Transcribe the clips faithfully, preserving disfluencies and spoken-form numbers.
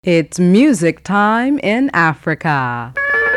It's music time in Africa.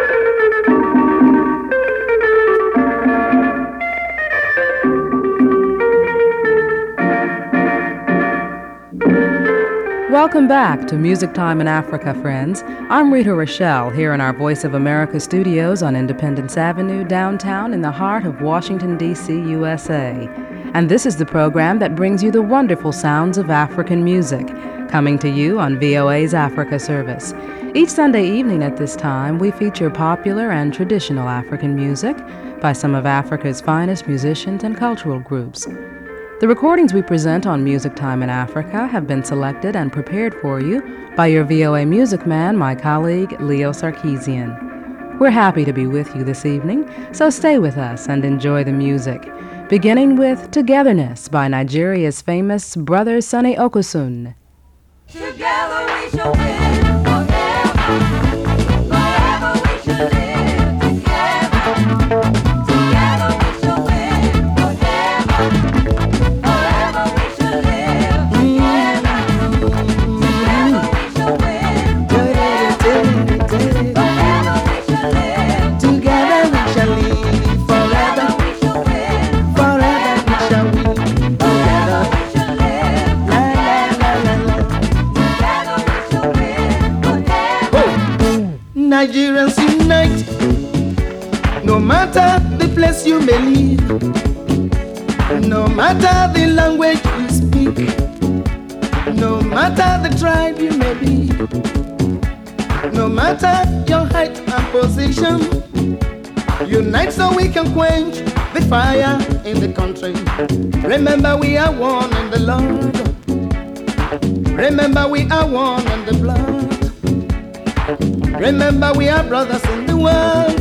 Welcome back to Music Time in Africa, friends. I'm Rita Rochelle here in our Voice of America studios on Independence Avenue, downtown in the heart of Washington, D C, U S A. And this is the program that brings you the wonderful sounds of African music, coming to you on V O A's Africa service. Each Sunday evening at this time, we feature popular and traditional African music by some of Africa's finest musicians and cultural groups. The recordings we present on Music Time in Africa have been selected and prepared for you by your V O A music man, my colleague Leo Sarkeesian. We're happy to be with you this evening, so stay with us and enjoy the music, beginning with Togetherness by Nigeria's famous brother Sonny Okosun. Together we shall win forever, forever we shall live together. Together we shall win forever, forever we shall live together. Together we shall win forever, forever we shall live Together we shall live forever, we shall win forever we shall win together. we shall live La la la la la. together we shall win forever. Nigerians unite, no matter the place you may live, no matter the language you speak, no matter the tribe you may be, no matter your height and position, unite so we can quench the fire in the country. Remember we are one in the Lord. Remember we are one in the blood. Remember we are brothers in the world.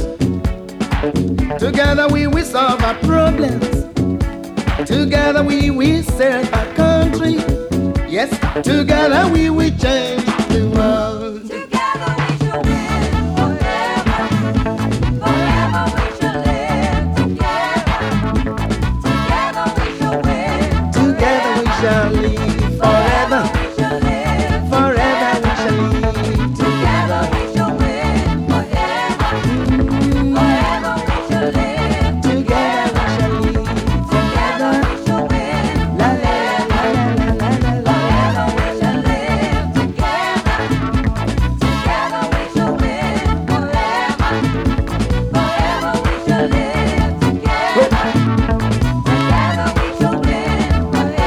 Together we will solve our problems. Together we will save our country. Yes, together we will change the world. Together we shall win forever, forever we shall live together. Together we shall win Together we shall live forever. we shall live Forever we shall live together. together. We shall win forever, forever we shall live Together we shall live together. together. We shall win La la la la la la la. forever we shall live together. Together we shall win forever, forever we shall live together. Together we shall win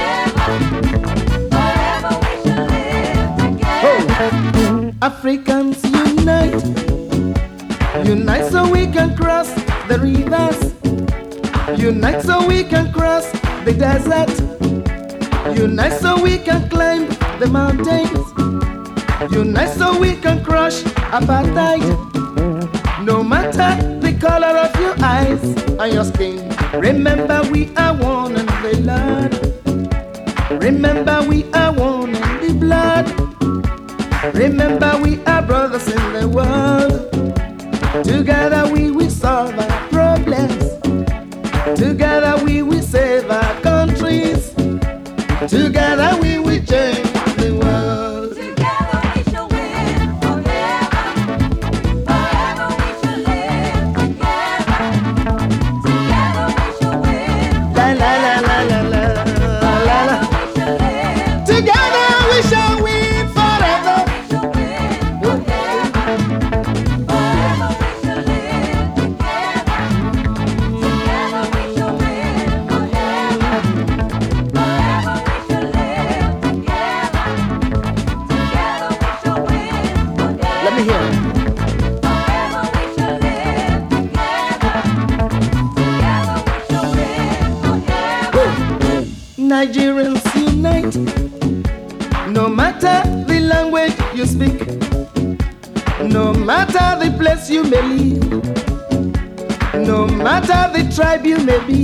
forever, forever we shall live together. Africans unite, unite so we can cross the rivers, unite so we can cross the desert, unite so we can climb the mountains, unite so we can crush apartheid. No matter the color of your eyes and your skin, remember we are one in the Lord. Remember we are one in the blood. Remember we are brothers in the world. Together we will solve our problems. Together we will save our countries. Together we will change the world. Together we shall win forever, forever we shall live together. Together we shall win La la la la la la la la. we shall live Together we shall win forever. we shall win forever, forever we shall live together. Together we shall win forever, forever we shall live together. Together we shall win forever. Let me hear it. Forever we shall live together. Together we shall win forever. Nigerians unite, no matter the language you speak, no matter the place you may live, no matter the tribe you may be,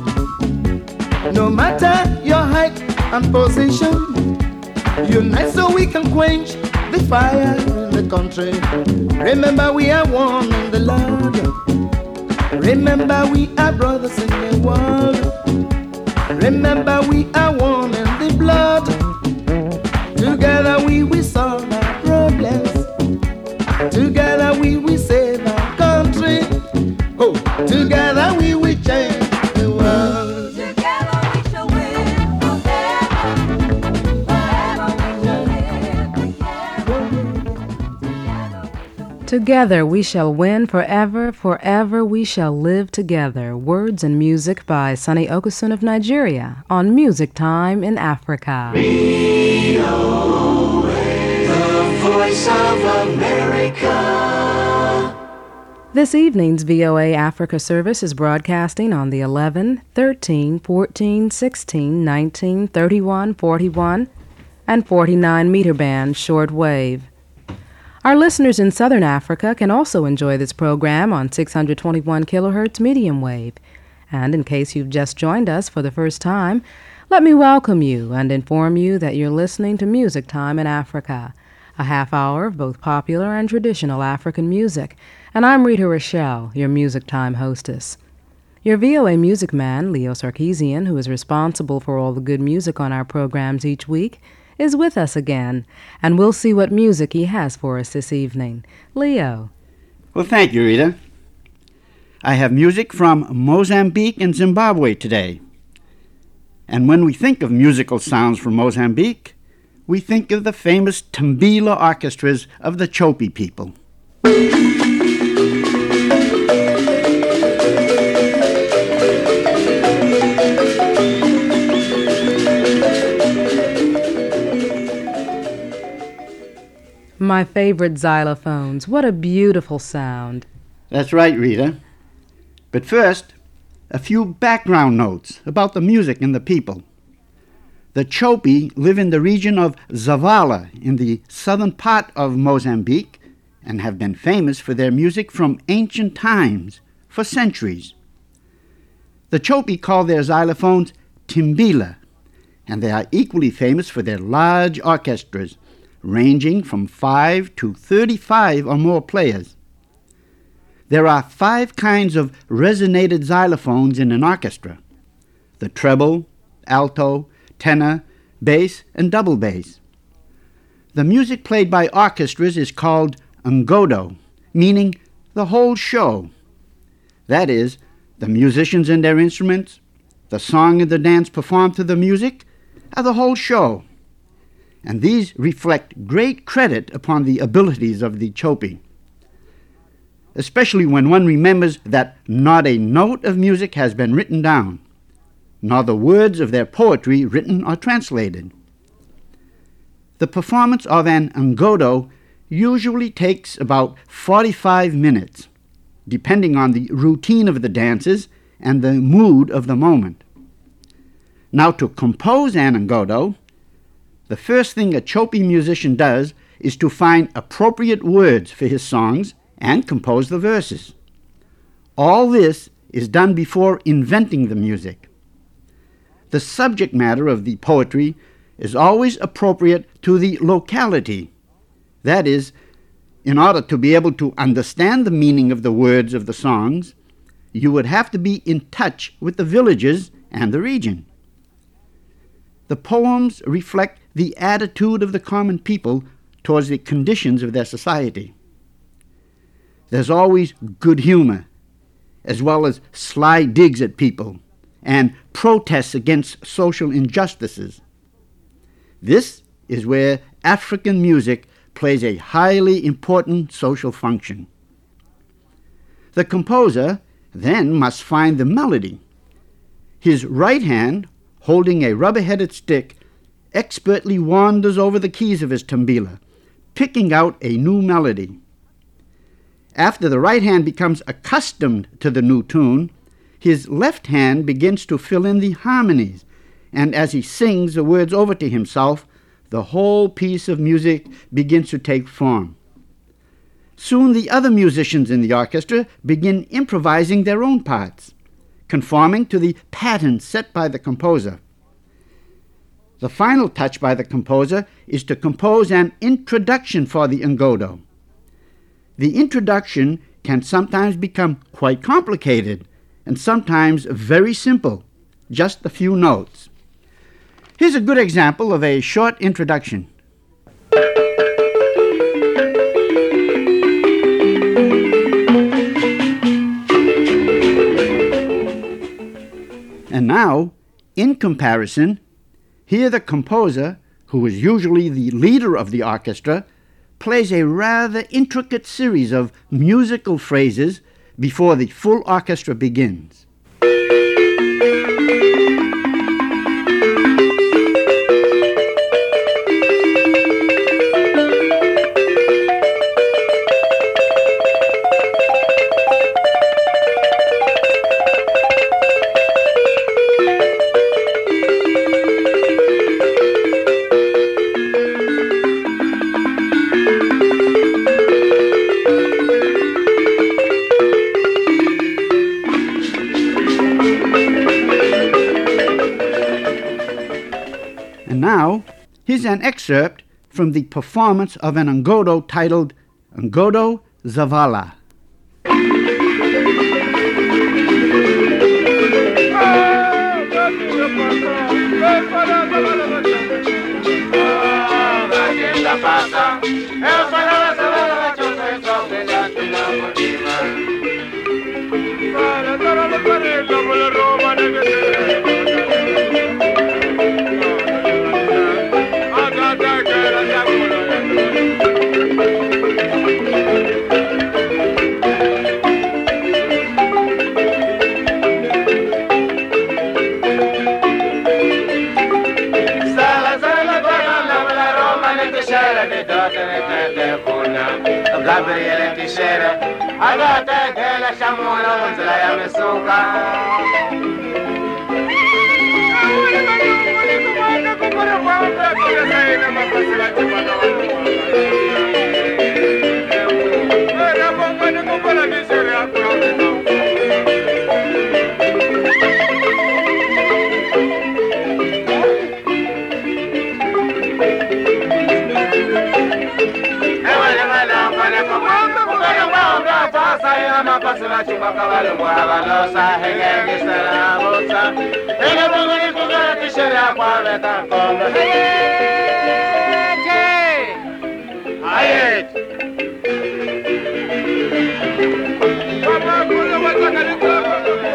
no matter your height and position, unite so we can quench the fire in the country. Remember we are one in the Lord. Remember we are brothers in the world. Remember we are one in the blood. Together we will solve our problems. Together we shall win forever, forever we shall live together. Words and music by Sonny Okusun of Nigeria on Music Time in Africa. V O A, the voice of America. This evening's V O A Africa service is broadcasting on the eleven, thirteen, fourteen, sixteen, nineteen, thirty-one, forty-one, and forty-nine meter band shortwave. Our listeners in Southern Africa can also enjoy this program on six hundred twenty-one kilohertz medium wave. And in case you've just joined us for the first time, let me welcome you and inform you that you're listening to Music Time in Africa, a half hour of both popular and traditional African music. And I'm Rita Rochelle, your Music Time hostess. Your V O A music man, Leo Sarkeesian, who is responsible for all the good music on our programs each week, is with us again, and we'll see what music he has for us this evening. Leo. Well, thank you, Rita. I have music from Mozambique and Zimbabwe today. And when we think of musical sounds from Mozambique, we think of the famous Timbila orchestras of the Chopi people. My favorite xylophones. What a beautiful sound. That's right, Rita. But first, a few background notes about the music and the people. The Chopi live in the region of Zavala in the southern part of Mozambique and have been famous for their music from ancient times for centuries. The Chopi call their xylophones timbila, and they are equally famous for their large orchestras, ranging from five to thirty-five or more players. There are five kinds of resonated xylophones in an orchestra: the treble, alto, tenor, bass, and double bass. The music played by orchestras is called ngodo, meaning the whole show. That is, the musicians and their instruments, the song and the dance performed to the music, are the whole show. And these reflect great credit upon the abilities of the Chopi, especially when one remembers that not a note of music has been written down, nor the words of their poetry written or translated. The performance of an ngodo usually takes about forty-five minutes, depending on the routine of the dances and the mood of the moment. Now, to compose an ngodo, the first thing a Chopi musician does is to find appropriate words for his songs and compose the verses. All this is done before inventing the music. The subject matter of the poetry is always appropriate to the locality. That is, in order to be able to understand the meaning of the words of the songs, you would have to be in touch with the villages and the region. The poems reflect the attitude of the common people towards the conditions of their society. There's always good humor, as well as sly digs at people and protests against social injustices. This is where African music plays a highly important social function. The composer then must find the melody. His right hand, holding a rubber-headed stick, expertly wanders over the keys of his timbila, picking out a new melody. After the right hand becomes accustomed to the new tune, his left hand begins to fill in the harmonies, and as he sings the words over to himself, the whole piece of music begins to take form. Soon the other musicians in the orchestra begin improvising their own parts, conforming to the pattern set by the composer. The final touch by the composer is to compose an introduction for the ngodo. The introduction can sometimes become quite complicated and sometimes very simple, just a few notes. Here's a good example of a short introduction. And now, in comparison, here the composer, who is usually the leader of the orchestra, plays a rather intricate series of musical phrases before the full orchestra begins. Now, here's an excerpt from the performance of an Ngodo titled Ngodo Zavala. Gabriele Tishere, agate che lasciamo la monzela ya mesuka. Pasala chumba kabalo mwabalosa hege gisala bosa hege buguni kugara tishera kwa beta komba hege ayet baba kula wata kalita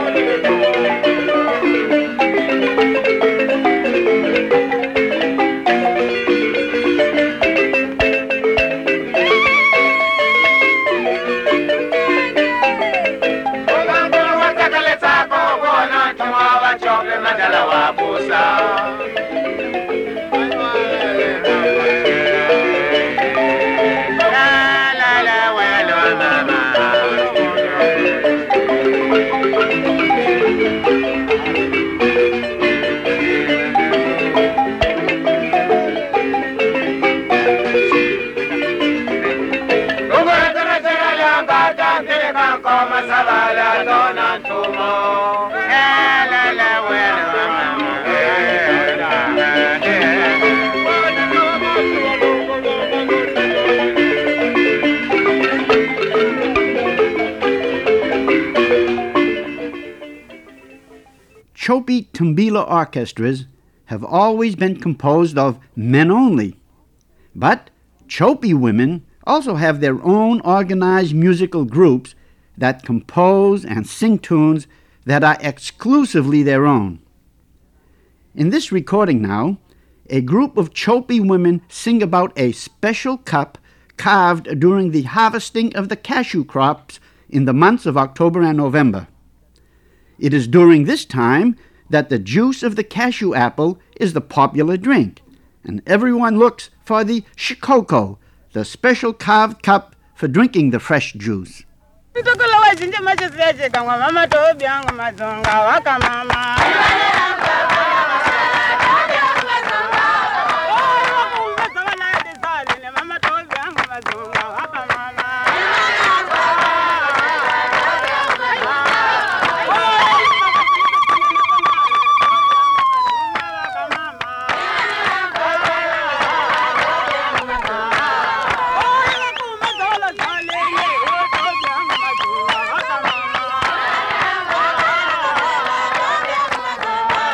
Chopi Tumbila orchestras have always been composed of men only, but Chopi women also have their own organized musical groups that compose and sing tunes that are exclusively their own. In this recording now, a group of Chopi women sing about a special cup carved during the harvesting of the cashew crops in the months of October and November. It is during this time that the juice of the cashew apple is the popular drink, and everyone looks for the shikoko, the special carved cup for drinking the fresh juice. Bye.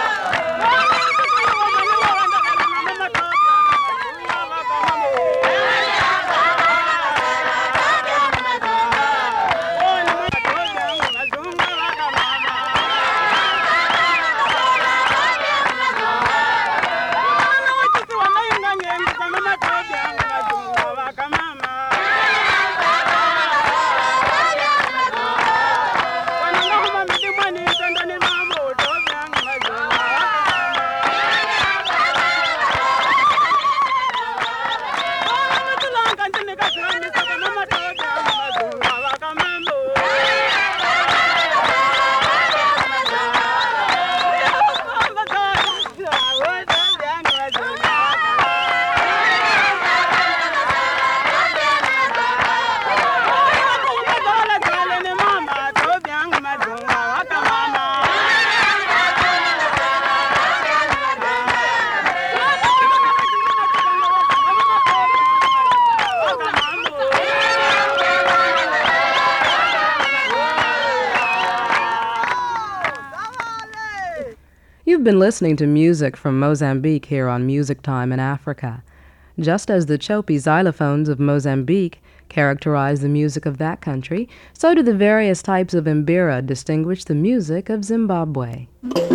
You've been listening to music from Mozambique here on Music Time in Africa. Just as the chopi xylophones of Mozambique characterize the music of that country, so do the various types of mbira distinguish the music of Zimbabwe.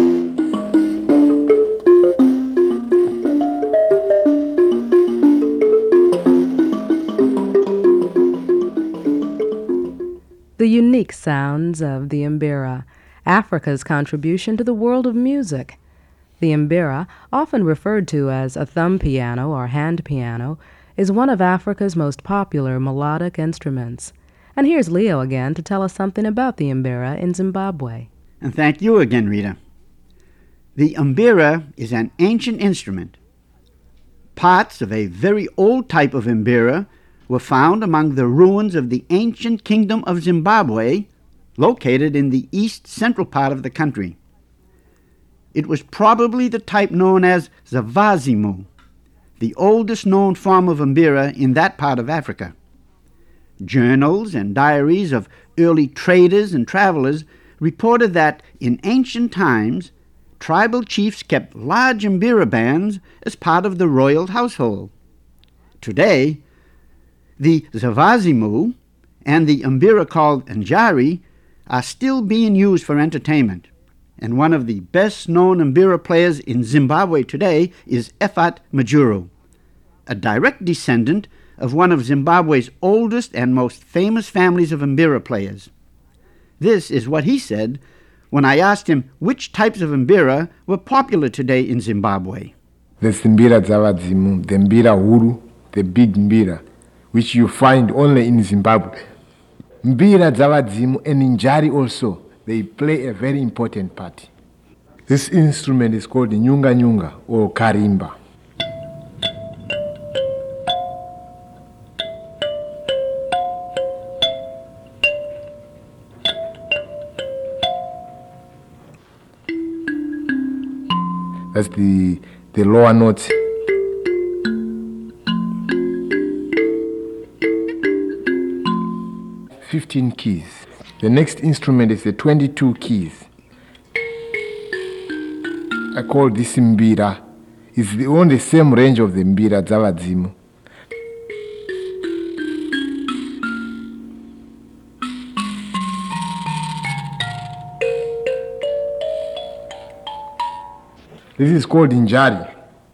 The unique sounds of the mbira, Africa's contribution to the world of music. The mbira, often referred to as a thumb piano or hand piano, is one of Africa's most popular melodic instruments. And here's Leo again to tell us something about the mbira in Zimbabwe. And thank you again, Rita. The mbira is an ancient instrument. Parts of a very old type of mbira were found among the ruins of the ancient kingdom of Zimbabwe, located in the east central part of the country. It was probably the type known as Zavazimu, the oldest known form of mbira in that part of Africa. Journals and diaries of early traders and travelers reported that in ancient times, tribal chiefs kept large mbira bands as part of the royal household. Today, the Zavazimu and the mbira called Njari are still being used for entertainment, and one of the best-known mbira players in Zimbabwe today is Efat Majuru, a direct descendant of one of Zimbabwe's oldest and most famous families of mbira players. This is what he said when I asked him which types of mbira were popular today in Zimbabwe. The mbira Zavazimu, the mbira huru, the big mbira, which you find only in Zimbabwe. Mbira Zavazimu and Njari also, they play a very important part. This instrument is called nyunga nyunga or karimba. That's the, the lower notes. fifteen keys. The next instrument is the twenty-two keys. I call this mbira. It's the, on the same range of the mbira Zavazimu. This is called Njari.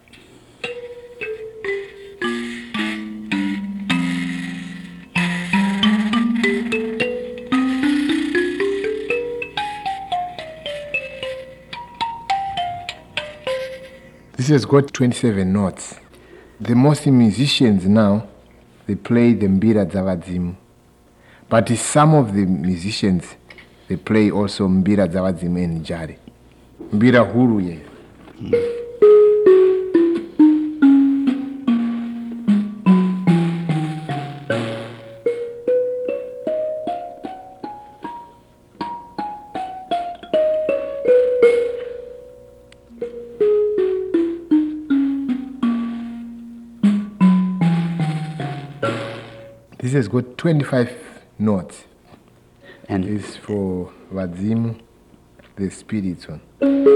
This has got twenty-seven notes. The most musicians now, they play the mbira Zavazimu. But some of the musicians, they play also mbira Zavazimu and Njari. Mbira huru, yeah. Mm. This has got twenty-five notes. And it's for Vazimu, the spirit one.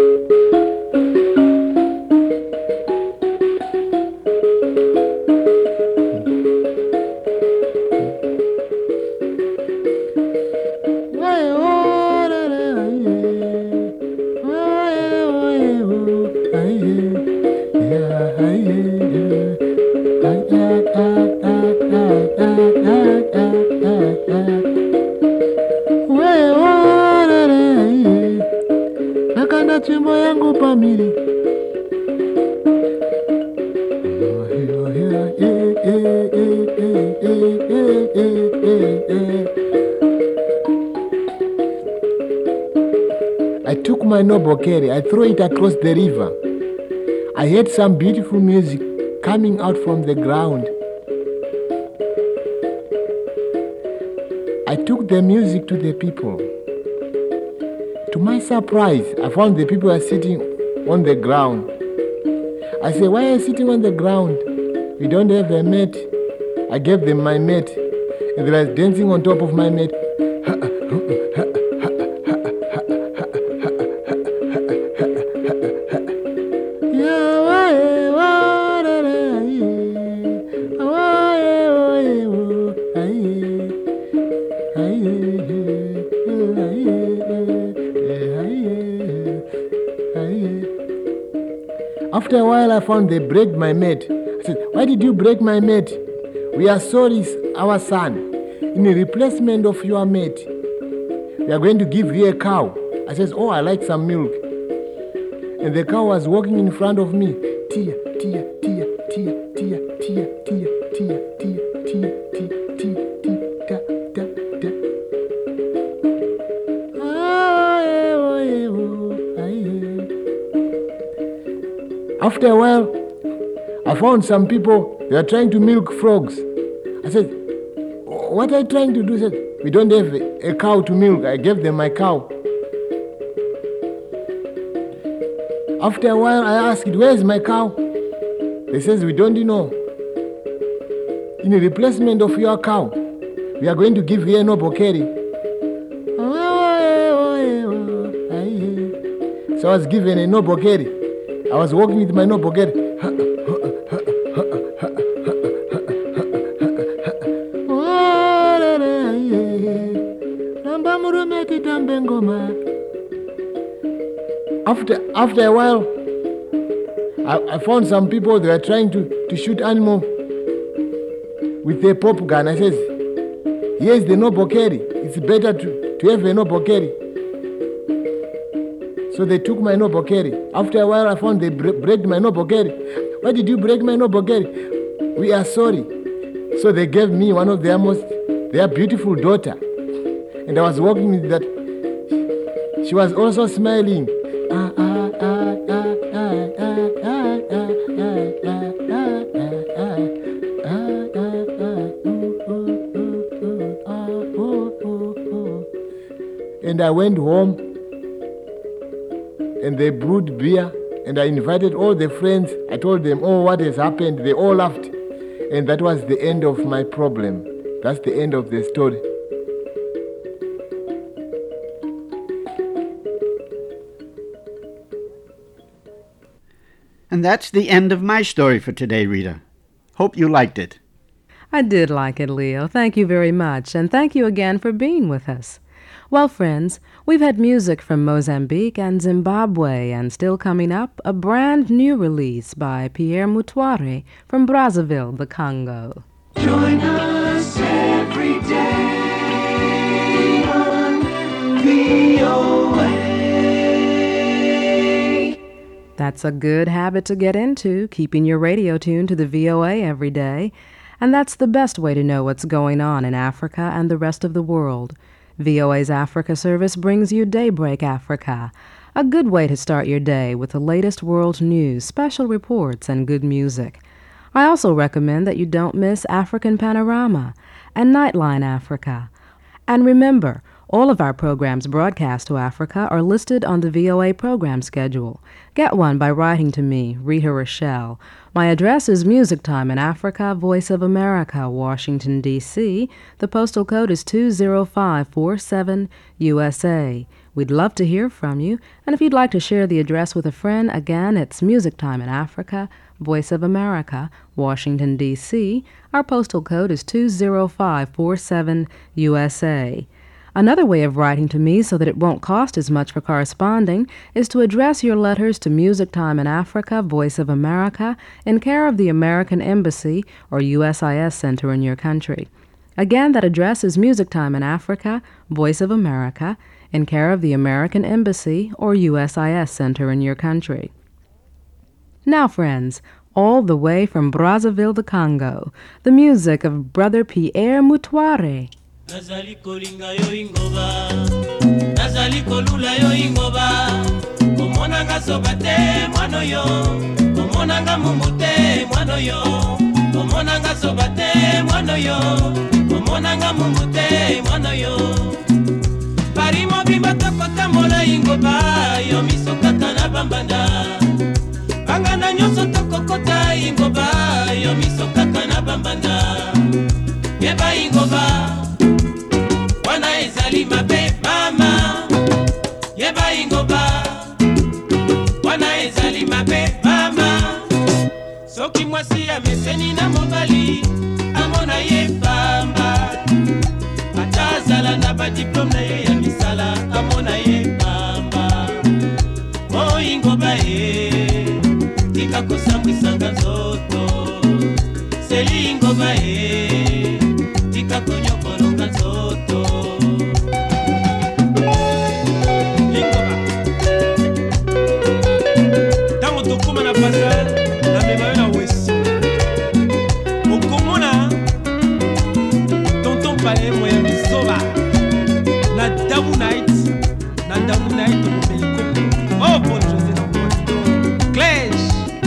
I took my nobokere, I threw it across the river. I heard some beautiful music coming out from the ground. I took the music to the people. To my surprise, I found the people are sitting on the ground. I said, why are you sitting on the ground? We don't have a mat. I gave them my mat, and they were dancing on top of my mat. After a while, I found they break my mate. I said, why did you break my mate? We are sorry, our son. In replacement of your mate, we are going to give you a cow. I says, oh, I like some milk. And the cow was walking in front of me. Tia, tia, tia, tia, tia, tia, tia, tia, tia, tia, tia, tia, tia, da, da, da. After a while, I found some people, they are trying to milk frogs. I said, what are you trying to do? He said, we don't have a, a cow to milk. I gave them my cow. After a while, I asked, where is my cow? They says, we don't know. In replacement of your cow, we are going to give you a nobokeri. So I was given a nobokeri. I was walking with my nobokeri. After, after a while, I, I found some people, they were trying to, to shoot animals with a pop gun. I says, here's the nobokeri. It's better to, to have a nobokeri. So they took my nobokeri. After a while, I found they bre- break my nobokeri. Why did you break my nobokeri? We are sorry. So they gave me one of their most, their beautiful daughter. And I was walking with that. She was also smiling. Ah, ah, ah, ah, ah, ah, ah, ah, ah, and I went home and they brewed beer and I invited all the friends. I told them, oh, what has happened? They all laughed. And that was the end of my problem. That's the end of the story. And that's the end of my story for today, Rita. Hope you liked it. I did like it, Leo. Thank you very much, and thank you again for being with us. Well, friends, we've had music from Mozambique and Zimbabwe, and still coming up, a brand new release by Pierre Mutware from Brazzaville, the Congo. Join us every day on V O A. That's a good habit to get into, keeping your radio tuned to the V O A every day. And that's the best way to know what's going on in Africa and the rest of the world. V O A's Africa service brings you Daybreak Africa, a good way to start your day with the latest world news, special reports, and good music. I also recommend that you don't miss African Panorama and Nightline Africa. And remember, all of our programs broadcast to Africa are listed on the V O A program schedule. Get one by writing to me, Rita Rochelle. My address is Music Time in Africa, Voice of America, Washington, D C The postal code is two zero five four seven U S A. We'd love to hear from you, and if you'd like to share the address with a friend, again, it's Music Time in Africa, Voice of America, Washington, D C Our postal code is two zero five four seven U S A. Another way of writing to me so that it won't cost as much for corresponding is to address your letters to Music Time in Africa, Voice of America, in care of the American Embassy or U S I S Center in your country. Again, that address is Music Time in Africa, Voice of America, in care of the American Embassy or U S I S Center in your country. Now, friends, all the way from Brazzaville, the Congo, the music of Brother Pierre Mutware. Nazali kolinga yo ingoba, nazali kolula yo ingoba, komonanga sobate mwano yo, komonanga mumute mwano yo, komonanga sobate mwano yo, komonanga mumute mwano yo. Parimo bimba tokota mola ingoba, yo miso kaka na bambanda. Bangana nyoso tokokota ingoba, yo miso kaka na bambanda. Yeba ingoba. Wana ezali mabe mama Yeba ingoba Wana ezali mabe mama Soki mwasi ya meseni na mobali Amona ye bamba Atazala na ba diplome na ye ya misala Amona ye bamba O ingoba ye Tika sanga nzoto selingoma e tika konyokolonga nzoto lingoma tango tokoma na pasa na mema yo na wesi okomona tonton pale moya mizoba na dabu night na dabu night mobeliko oh bon José na Porto Clash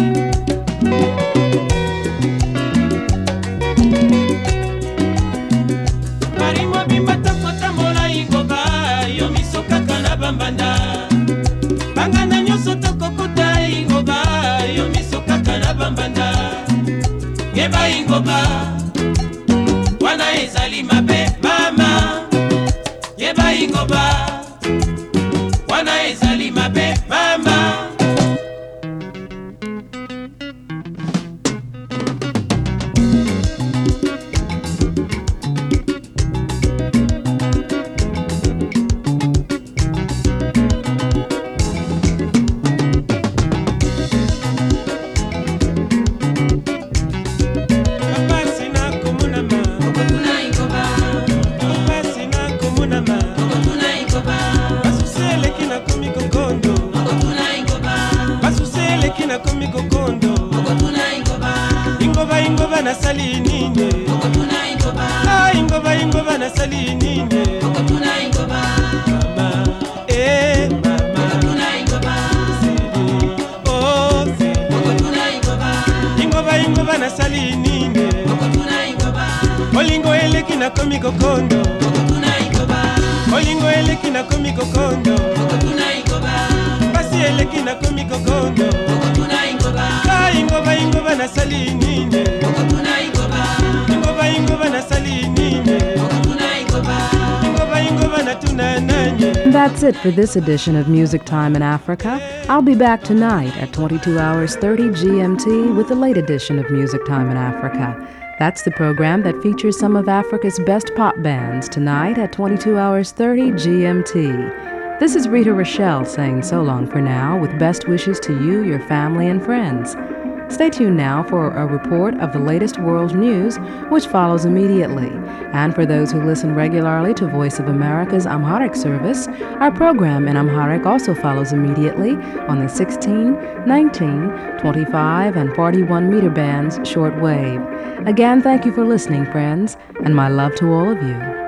Marimo bimba tokota mola ingoba yo miso kaka na bambanda bangana nyoso tokokuta ingoba yo miso kaka na bambanda yeba ingoba wana ezali mabe mama yeba ingoba wana ezali mabe mama nasali nini ah ingoba ingoba nasali nini mama eh mama oh ingoba ingoba nasali nini olingo eleki na komi kokondo olingo eleki na komi kokondo basi eleki na komi kokondo ah ingoba ingoba nasali nini That's it for this edition of Music Time in Africa. I'll be back tonight at twenty-two hours thirty G M T with the late edition of Music Time in Africa. That's the program that features some of Africa's best pop bands tonight at twenty-two hours thirty G M T. This is Rita Rochelle saying so long for now with best wishes to you, your family, and friends. Stay tuned now for a report of the latest world news, which follows immediately. And for those who listen regularly to Voice of America's Amharic service, our program in Amharic also follows immediately on the sixteen, nineteen, twenty-five, and forty-one meter bands shortwave. Again, thank you for listening, friends, and my love to all of you.